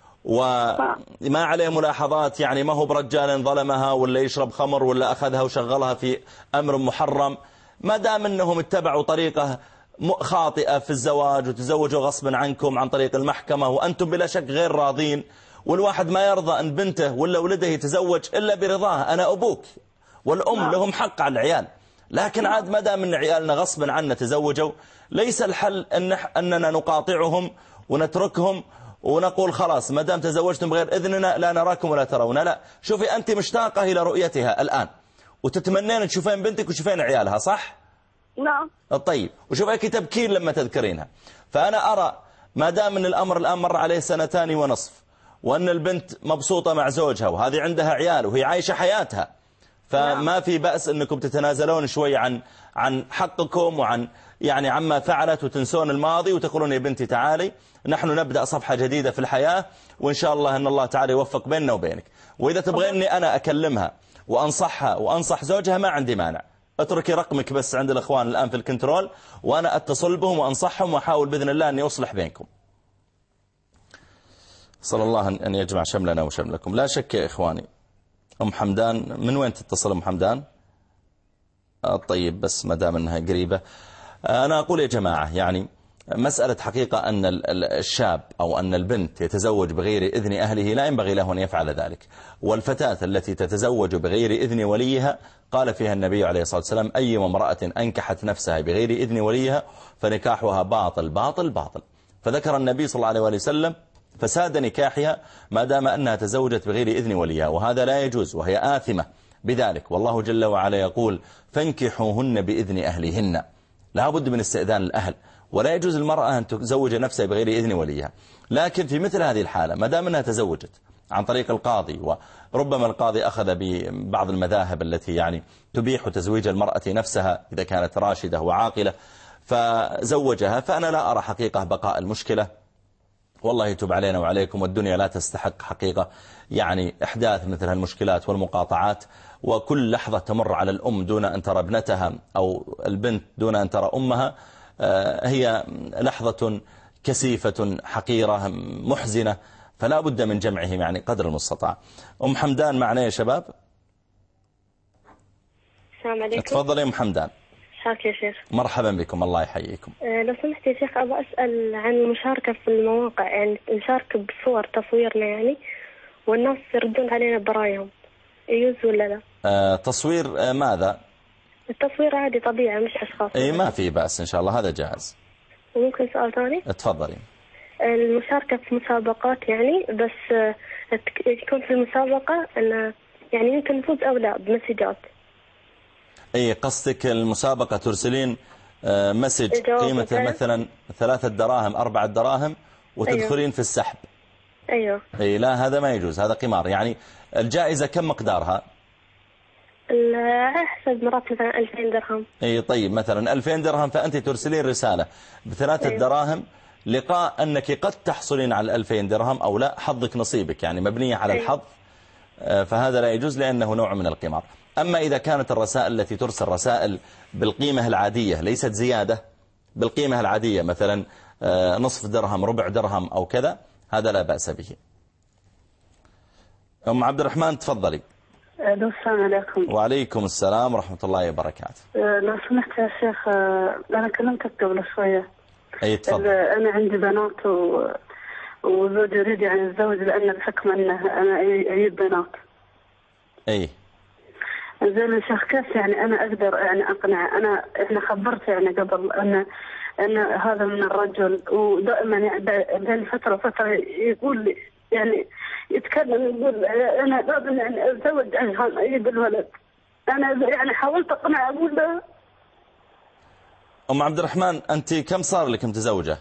وما عليه ملاحظات، يعني ما هو برجال ظلمها ولا يشرب خمر ولا أخذها وشغلها في أمر محرم، ما دام أنهم اتبعوا طريقة خاطئة في الزواج وتزوجوا غصبا عنكم عن طريق المحكمة وأنتم بلا شك غير راضين، والواحد ما يرضى أن بنته ولا ولده يتزوج إلا برضاه. أنا أبوك والأم لهم حق على العيال، لكن عاد ما دام أن عيالنا غصبا عنا تزوجوا، ليس الحل أن أننا نقاطعهم ونتركهم ونقول خلاص ما دام تزوجتم بغير إذننا لا نراكم ولا ترون. لا، شوفي أنت مشتاقة إلى رؤيتها الآن وتتمنين تشوفين بنتك وتشوفين عيالها، صح؟ نعم. طيب وشوفيك تبكين لما تذكرينها. فأنا أرى ما دام أن الأمر الآن مر عليه سنتان ونصف وأن البنت مبسوطة مع زوجها وهذه عندها عيال وهي عايشة حياتها، فما في بأس أنكم تتنازلون شوي عن عن حقكم وعن يعني عما فعلت وتنسون الماضي وتقولون يا بنتي تعالي نحن نبدأ صفحة جديدة في الحياة وإن شاء الله أن الله تعالى يوفق بيننا وبينك. وإذا تبغيني أنا أكلمها وأنصحها وأنصح زوجها ما عندي مانع، اتركي رقمك بس عند الأخوان الآن في الكنترول وأنا أتصل بهم وأنصحهم وأحاول بإذن الله أن يصلح بينكم. صلى الله أن يجمع شملنا وشملكم. لا شك يا إخواني. أم حمدان من وين تتصل أم حمدان؟ آه طيب بس ما دام أنها قريبة. آه أنا أقول يا جماعة يعني مسألة حقيقة أن الشاب أو أن البنت يتزوج بغير إذن أهله لا ينبغي له أن يفعل ذلك. والفتاة التي تتزوج بغير إذن وليها قال فيها النبي عليه الصلاة والسلام أي امرأة أنكحت نفسها بغير إذن وليها فنكاحها باطل باطل باطل. فذكر النبي صلى الله عليه وسلم فساد نكاحها ما دام أنها تزوجت بغير إذن وليها، وهذا لا يجوز وهي آثمة بذلك. والله جل وعلا يقول فانكحوهن بإذن أهلهن، لا بد من استئذان الأهل، ولا يجوز المرأة أن تزوج نفسها بغير إذن وليها. لكن في مثل هذه الحالة ما دام أنها تزوجت عن طريق القاضي، وربما القاضي أخذ ببعض المذاهب التي يعني تبيح تزويج المرأة نفسها إذا كانت راشدة وعاقلة فزوجها، فأنا لا أرى حقيقة بقاء المشكلة. والله يتوب علينا وعليكم، والدنيا لا تستحق حقيقة يعني إحداث مثل هالمشكلات والمقاطعات. وكل لحظة تمر على الأم دون أن ترى ابنتها أو البنت دون أن ترى أمها هي لحظة كسيفة حقيرة محزنة، فلا بد من جمعهم يعني قدر المستطاع. أم حمدان معنا يا شباب؟ السلام عليكم. تفضل يا أم حمدان. حاك يا شيخ. مرحبا بكم، الله يحييكم. أه لو سمحت يا شيخ أبغى أسأل عن المشاركة في المواقع، يعني نشارك بصور تصويرنا يعني والناس يردون علينا برايهم، يجوز ولا لا؟ أه تصوير أه ماذا؟ التصوير عادي طبيعي مش أشخاص. اي ما في بأس إن شاء الله، هذا جاهز. وممكن سؤال ثاني؟ تفضلي. المشاركة في مسابقات يعني، بس يكون في المسابقة أن يعني يمكن نفوز أو لا بمسجات. أي قصدك المسابقة ترسلين مسج قيمة مثلا ثلاثة دراهم أربعة دراهم وتدخلين أيوه. في السحب. أيوه. أي لا هذا ما يجوز، هذا قمار. يعني الجائزة كم مقدارها؟ أحسب مرات مثلا ألفين درهم. أي طيب مثلا ألفين درهم، فأنت ترسلين رسالة بثلاثة أيوه. دراهم لقاء أنك قد تحصلين على ألفين درهم أو لا، حظك نصيبك، يعني مبنية على أيوه. الحظ، فهذا لا يجوز لأنه نوع من القمار. أما إذا كانت الرسائل التي ترسل رسائل بالقيمة العادية ليست زيادة، بالقيمة العادية مثلا نصف درهم ربع درهم أو كذا، هذا لا بأس به. أم عبد الرحمن تفضلي. السلام عليكم. وعليكم السلام ورحمة الله وبركاته. لو سمحت يا شيخ، أنا كلمتك قبل شوية. أي تفضل. أنا عندي بنات و... وزوجي يريد يعني الزوج، لأن بحكم أنه أنا أريد بنات. أي. زين يا شيخ، كيف يعني أنا أقدر يعني أقنع؟ أنا إحنا خبرت يعني قبل أن أن هذا من الرجل، ودائما يعني بين فترة فترة يقول لي يعني يتكلم يقول أنا لازم يعني أتزوج عشان أجيب الولد. أنا يعني حاولت أقنع أقول له. أم عبد الرحمن أنت كم صار لك متزوجة؟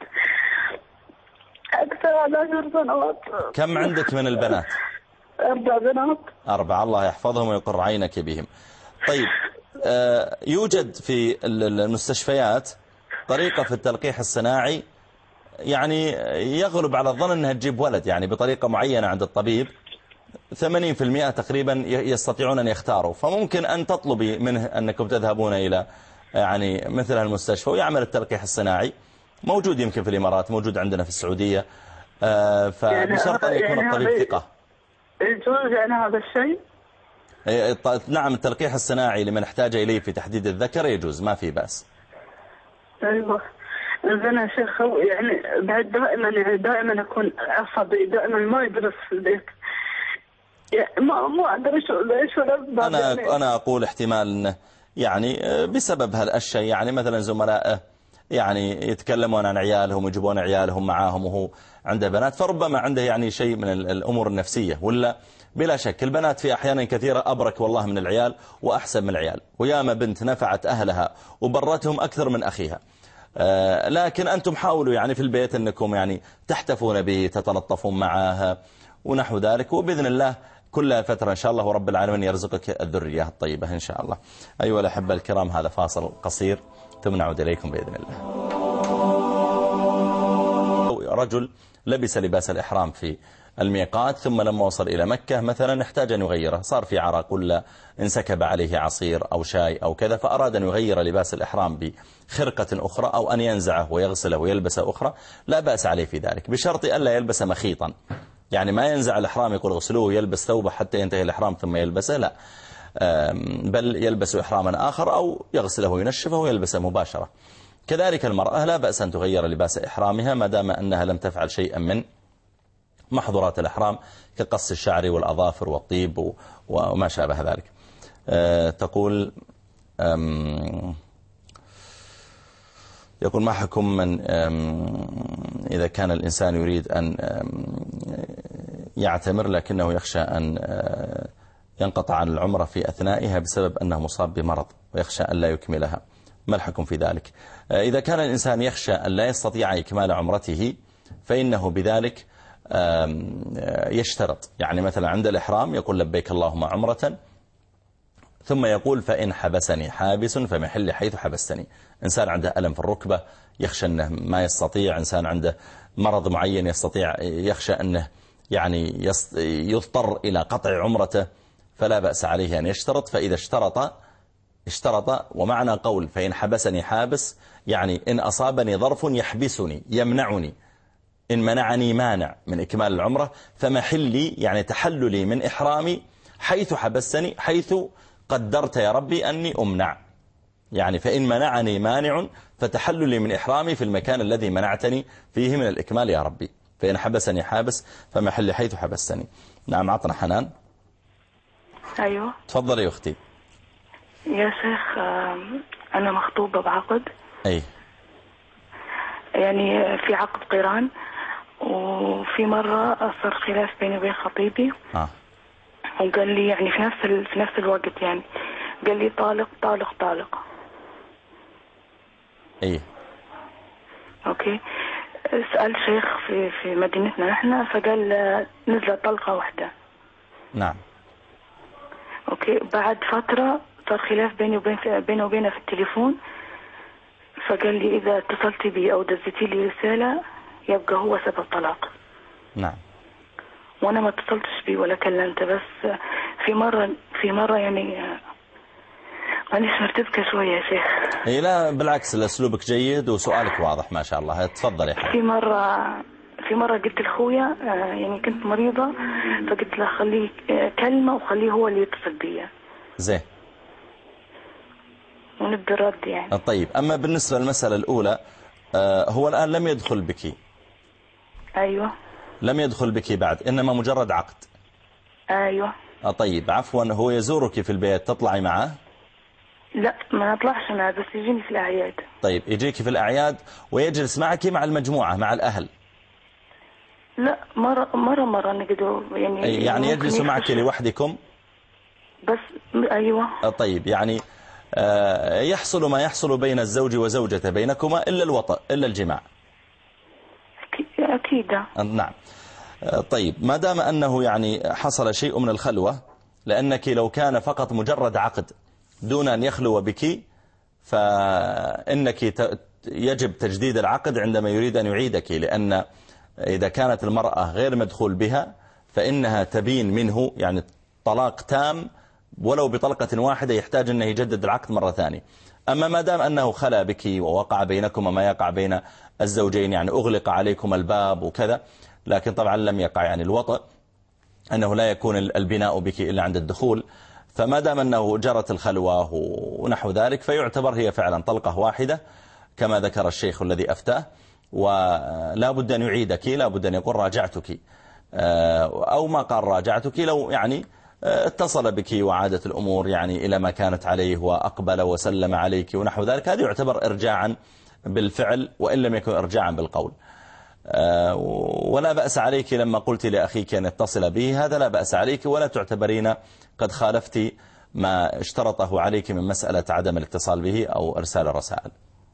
أكثر من عشر سنوات. كم عندك من البنات؟ أربع بنات. أربعة، الله يحفظهم ويقر عينك بهم. طيب آه يوجد في المستشفيات طريقة في التلقيح الصناعي يعني يغلب على الظن أنها تجيب ولد، يعني بطريقة معينة عند الطبيب ثمانين بالمئة تقريبا يستطيعون أن يختاروا. فممكن أن تطلبي منه أنكم تذهبون إلى يعني مثل المستشفى ويعمل التلقيح الصناعي، موجود يمكن في الإمارات، موجود عندنا في السعودية، آه فبشرط أن يكون يعني الطبيب ثقة. يجوز يعني هذا الشيء؟ نعم، التلقيح الصناعي لمن احتاج إليه في تحديد الذكر يجوز، ما في بأس. أيوة. زين يا شيخ، يعني بعد دائما يعني دائما أكون عصبي، دائما ما يدرس في البيت، يعني ما ما أدري ايش ايش أنا يعني. أنا أقول احتمال إنه يعني بسبب هالأشياء، يعني مثلا زملائه يعني يتكلمون عن عيالهم ويجيبون عيالهم معاهم وهو عنده بنات، فربما عنده يعني شيء من الأمور النفسية. ولا بلا شك البنات في أحيانا كثيرة أبرك والله من العيال وأحسن من العيال، وياما بنت نفعت أهلها وبرتهم أكثر من أخيها. آه لكن أنتم حاولوا يعني في البيت أنكم يعني تحتفون به، تتلطفون معها ونحو ذلك، وبإذن الله كل فترة إن شاء الله ورب العالمين يرزقك الذرية الطيبة إن شاء الله. أيها الأحبة الكرام، هذا فاصل قصير ثم نعود إليكم بإذن الله. رجل لبس لباس الإحرام في الميقات، ثم لما وصل إلى مكة مثلا احتاج أن يغيره، صار في عرق ولا انسكب عليه عصير أو شاي أو كذا، فأراد أن يغير لباس الإحرام بخرقة أخرى أو أن ينزعه ويغسله ويلبس أخرى، لا بأس عليه في ذلك، بشرط ألا يلبس مخيطا، يعني ما ينزع الإحرام يقول غسلوه ويلبس ثوبه حتى ينتهي الإحرام ثم يلبسه، لا، بل يلبس إحراما آخر أو يغسله وينشفه ويلبسه مباشرة. كذلك المرأة لا بأس أن تغير لباس إحرامها ما دام أنها لم تفعل شيئا من محظورات الإحرام كقص الشعر والأظافر والطيب وما شابه ذلك. أه تقول يقول ما حكم من إذا كان الإنسان يريد أن يعتمر لكنه يخشى أن ينقطع عن العمرة في أثنائها بسبب أنه مصاب بمرض ويخشى أن لا يكملها، ما الحكم في ذلك؟ إذا كان الإنسان يخشى أن لا يستطيع إكمال عمرته فإنه بذلك يشترط، يعني مثلا عند الإحرام يقول لبيك اللهم عمرة، ثم يقول فإن حبسني حابس فمحل حيث حبستني. إنسان عنده ألم في الركبة يخشى أنه ما يستطيع، إنسان عنده مرض معين يستطيع يخشى أنه يعني يضطر إلى قطع عمرته، فلا بأس عليه أن يشترط. فإذا اشترط اشترط ومعنى قول فإن حبسني حابس يعني إن أصابني ظرف يحبسني يمنعني، إن منعني مانع من إكمال العمرة فمحلي يعني تحللي من إحرامي حيث حبستني، حيث قدرت يا ربي أني أمنع، يعني فإن منعني مانع فتحللي من إحرامي في المكان الذي منعتني فيه من الإكمال يا ربي، فإن حبسني حابس فمحلي حيث حبستني. نعم، عطنا حنان. أيوة تفضلي يا أختي. يا شيخ أنا مخطوبة بعقد. أي يعني في عقد قران، وفي مرة صار خلاف بيني وبين خطيبي آه. وقال لي يعني في نفس ال... في نفس الوقت يعني قال لي طالق طالق طالق. ايه اوكي. سأل شيخ في في مدينتنا نحن فقال نزل طلقة واحدة. نعم. اوكي. بعد فترة صار خلاف بيني وبين بينه وبينه في التليفون، فقال لي إذا اتصلتي بي أو دزتي لي رسالة يبقى هو سبب طلاق. نعم. وأنا ما اتصلتش بي ولا كلمته، بس في مرة في مرة يعني مانيش مرتبكة شوية يا شيخ. اي لا بالعكس، أسلوبك جيد وسؤالك واضح ما شاء الله. تفضلي حبيبي. في مرة في مرة قلت لأخويا يعني كنت مريضة، فقلت له خليه كلمة وخليه هو اللي يتصل بيا. زين. ونبدأ الرد يعني. طيب أما بالنسبة للمسألة الأولى، هو الآن لم يدخل بك. أيوة. لم يدخل بك بعد، إنما مجرد عقد. أيوة. طيب عفوا، هو يزورك في البيت تطلعي معه؟ لا ما نطلعش معه، بس يجيني في الأعياد. طيب يجيك في الأعياد ويجلس معك مع المجموعة مع الأهل؟ لا مرة مرة مرة نقدر يعني. يعني يجلس معك لوحدكم؟ بس أيوة. طيب يعني يحصل ما يحصل بين الزوج وزوجته بينكما إلا الوطأ إلا الجماع؟ أكيد. نعم. طيب ما دام أنه يعني حصل شيء من الخلوة، لأنك لو كان فقط مجرد عقد دون أن يخلو بك فإنك يجب تجديد العقد عندما يريد أن يعيدك، لأن إذا كانت المرأة غير مدخول بها فإنها تبين منه يعني طلاق تام، ولو بطلقة واحدة يحتاج أنه يجدد العقد مرة ثانية. أما ما دام أنه خلا بك ووقع بينكما ما يقع بين الزوجين، يعني أغلق عليكم الباب وكذا، لكن طبعا لم يقع يعني الوطأ، أنه لا يكون البناء بك إلا عند الدخول، فما دام أنه جرت الخلوة ونحو ذلك فيعتبر هي فعلا طلقة واحدة كما ذكر الشيخ الذي أفتاه، ولا بد أن يعيدك، لا بد أن يقول راجعتك، أو ما قال راجعتك لو يعني اتصل بك وعادت الأمور يعني إلى ما كانت عليه وأقبل وسلم عليك ونحو ذلك، هذا يعتبر إرجاعا بالفعل وإن لم يكن إرجاعا بالقول. ولا بأس عليك لما قلت لأخيك أن يتصل به، هذا لا بأس عليك، ولا تعتبرين قد خالفت ما اشترطه عليك من مسألة عدم الاتصال به أو إرسال الرسائل.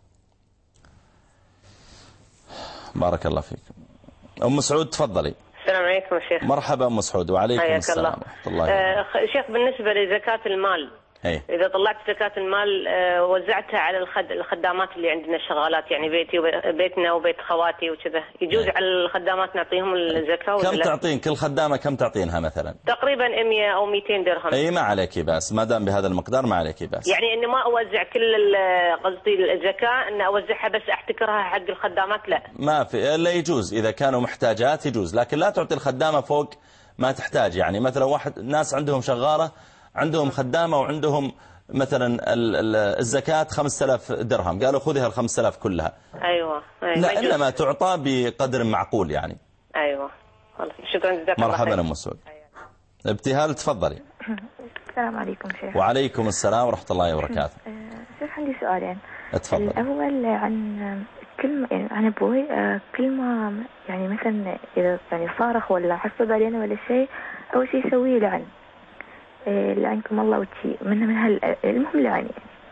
بارك الله فيك. أم مسعود تفضلي. السلام عليكم يا شيخ. مرحبا أم مسعود. وعليكم السلام ورحمة الله. آه شيخ بالنسبة لزكاة المال، أي. إذا طلعت زكاة المال آه وزعتها على الخد... الخدامات اللي عندنا الشغالات، يعني بيتي وبيتنا وبيت خواتي وكذا، يجوز أي. على الخدامات نعطيهم الزكاة ولا كم تعطين كل خدامة؟ كم تعطينها مثلا؟ تقريبا مية أو مئتين درهم. أي ما عليك بأس، ما دام بهذا المقدار ما عليك بأس. يعني إني ما أوزع كل قصدي الزكاة، إن أوزعها بس أحتكرها حق الخدامات، لا ما في، لا يجوز إذا كانوا محتاجات يجوز، لكن لا تعطي الخدامة فوق ما تحتاج. يعني مثلا واحد ناس عندهم شغالة عندهم خدامة وعندهم مثلا الزكاة خمسة آلاف درهم، قالوا خذها الخمسة آلاف كلها. أيوة. أيوة. لا إنما تعطى بقدر معقول يعني. أيوة. شكرا جزاك الله. مرحبا أم مسعود. ابتهال تفضلي. السلام عليكم شيخ. وعليكم السلام ورحمة الله وبركاته. شيخ عندي سؤالين. اتفضل. الأول عن كلمة يعني عن أبوي، كلمة يعني مثلا إذا يعني صارخ ولا حسب علينا ولا شيء، أول شيء يسويه لعن لعنكم الله وشيء من من هال المهم لعني.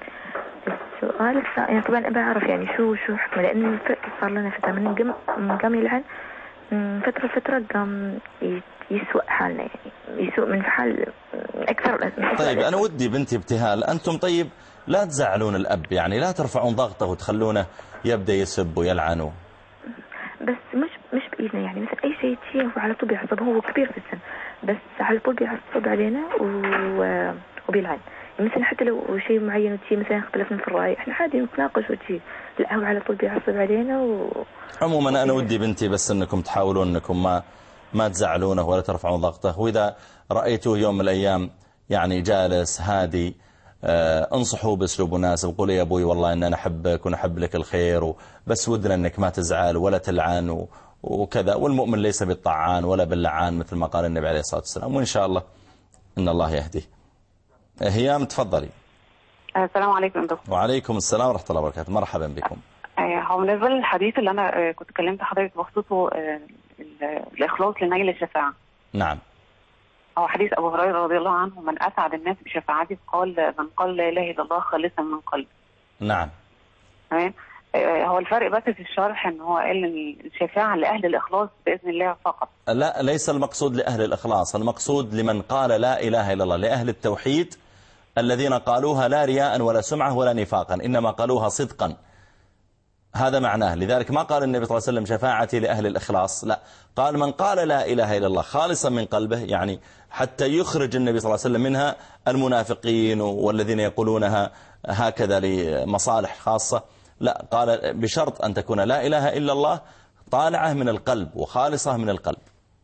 السؤال الثاني يعني طبعا أبى أعرف يعني شو شو حكمه، لأن صار لنا فترة من قام من قام يلعن فترة فترة قام يسوء حالنا، يعني يسوء من حال أكثر. طيب أنا ودي بنتي ابتهال أنتم طيب لا تزعلون الأب، يعني لا ترفعون ضغطه وتخلونه يبدأ يسب ويلعن. بس مش مش بإيدنا، يعني مثلا أي شيء شيء هو على طول بيعصب، هو كبير في السن بس على طول بيعصب علينا وبيلعن. مثلا حتى لو شيء معين وشيء مثلا اختلفنا في الرأي احنا عادي نتناقش وشيء، لا هو على طول بيعصب علينا و... عموما أنا ودي بنتي بس أنكم تحاولون أنكم ما ما تزعلونه ولا ترفعون ضغطه، وإذا رأيتوه يوم من الأيام يعني جالس هادي آه انصحوا بأسلوب مناسب، قولوا يا أبوي والله إن أنا أحبك ونحب لك الخير، بس ودنا أنك ما تزعل ولا تلعن و... وكذا، والمؤمن ليس بالطعان ولا باللعان مثل ما قال النبي عليه الصلاة والسلام، وإن شاء الله إن الله يهديه. هيام تفضلي. السلام عليكم دكتور. وعليكم السلام ورحمة الله وبركاته. مرحبا بكم. هو بالنسبة للحديث اللي أنا كنت كلمت حضرتك بخصوصه الإخلاص لنيل الشفاعة. نعم. هو حديث أبو هريرة رضي الله عنه: من أسعد الناس بشفاعتي قال من قال لا إله إلا الله خالصا من قلب. نعم. تمام. هو الفرق بس في الشرح ان هو قال ان الشفاعة لأهل الإخلاص بإذن الله فقط. لا، ليس المقصود لأهل الإخلاص، المقصود لمن قال لا إله إلا الله، لأهل التوحيد الذين قالوها لا رياء ولا سمعة ولا نفاقا، إنما قالوها صدقا. هذا معناه. لذلك ما قال النبي صلى الله عليه وسلم شفاعتي لأهل الإخلاص، لا، قال من قال لا إله إلا الله خالصا من قلبه، يعني حتى يخرج النبي صلى الله عليه وسلم منها المنافقين والذين يقولونها هكذا لمصالح خاصة. لا، قال بشرط أن تكون لا إله إلا الله طالعة من القلب وخالصة من القلب.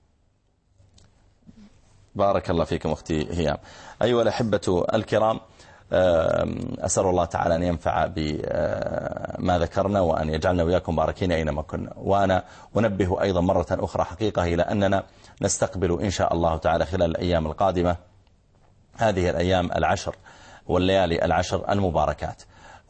بارك الله فيكم أختي هيام. أيها الأحبة الكرام، أسأل الله تعالى أن ينفع بما ذكرنا وأن يجعلنا وياكم باركين أينما كنا. وأنا أنبه أيضا مرة أخرى حقيقة إلى أننا نستقبل إن شاء الله تعالى خلال الأيام القادمة هذه الأيام العشر والليالي العشر المباركات،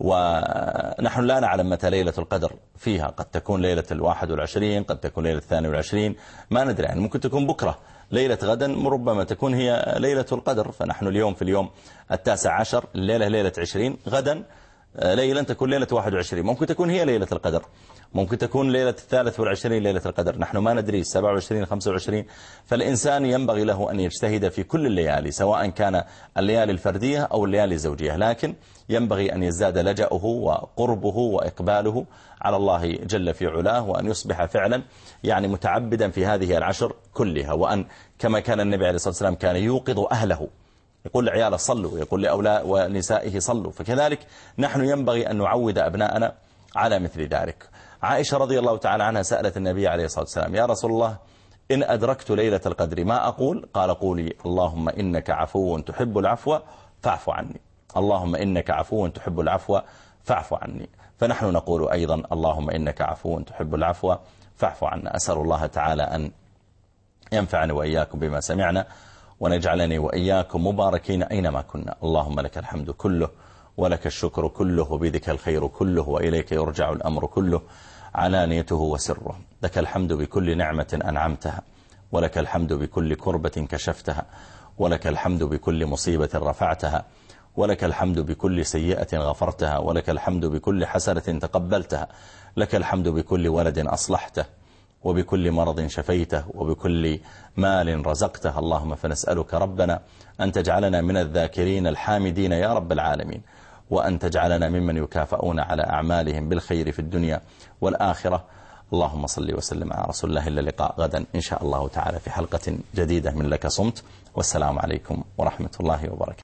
ونحن لا نعلم متى ليلة القدر فيها. قد تكون ليلة الواحد والعشرين، قد تكون ليلة الثاني والعشرين، ما ندري، يعني ممكن تكون بكرة ليلة غدا، ربما تكون هي ليلة القدر. فنحن اليوم في اليوم التاسع عشر، الليلة ليلة عشرين، غدا ليلة تكون ليلة واحد وعشرين، ممكن تكون هي ليلة القدر، ممكن تكون ليلة الثالث والعشرين ليلة القدر، نحن ما ندري، سبعة وعشرين، خمسة وعشرين. فالإنسان ينبغي له أن يجتهد في كل الليالي، سواء كان الليالي الفردية أو الليالي الزوجية، لكن ينبغي أن يزداد لجأه وقربه وإقباله على الله جل في علاه، وأن يصبح فعلا يعني متعبدا في هذه العشر كلها. وأن كما كان النبي عليه الصلاة والسلام كان يوقظ أهله، يقول لعياله صلوا، يقول لأولاء ونسائه صلوا، فكذلك نحن ينبغي أن نعود أبناءنا على مثل ذلك. عائشة رضي الله تعالى عنها سألت النبي عليه الصلاة والسلام: يا رسول الله، إن أدركت ليلة القدر ما أقول؟ قال: قولي اللهم إنك عفو تحب العفو فاعف عني، اللهم إنك عفو تحب العفو فاعف عني. فنحن نقول أيضا اللهم إنك عفو تحب العفو فاعف عنا. أسأل الله تعالى أن ينفعني وإياكم بما سمعنا، ونجعلني وإياكم مباركين أينما كنا. اللهم لك الحمد كله، ولك الشكر كله، وبيدك الخير كله، وإليك يرجع الأمر كله، علانيته وسره. لك الحمد بكل نعمة أنعمتها، ولك الحمد بكل كربة كشفتها، ولك الحمد بكل مصيبة رفعتها، ولك الحمد بكل سيئة غفرتها، ولك الحمد بكل حسنة تقبلتها، لك الحمد بكل ولد أصلحته، وبكل مرض شفيته، وبكل مال رزقته. اللهم فنسألك ربنا أن تجعلنا من الذاكرين الحامدين يا رب العالمين، وأن تجعلنا ممن يكافئون على أعمالهم بالخير في الدنيا والآخرة. اللهم صل وسلم على رسول الله. إلا لقاء غدا إن شاء الله تعالى في حلقة جديدة من لك صمت، والسلام عليكم ورحمة الله وبركاته.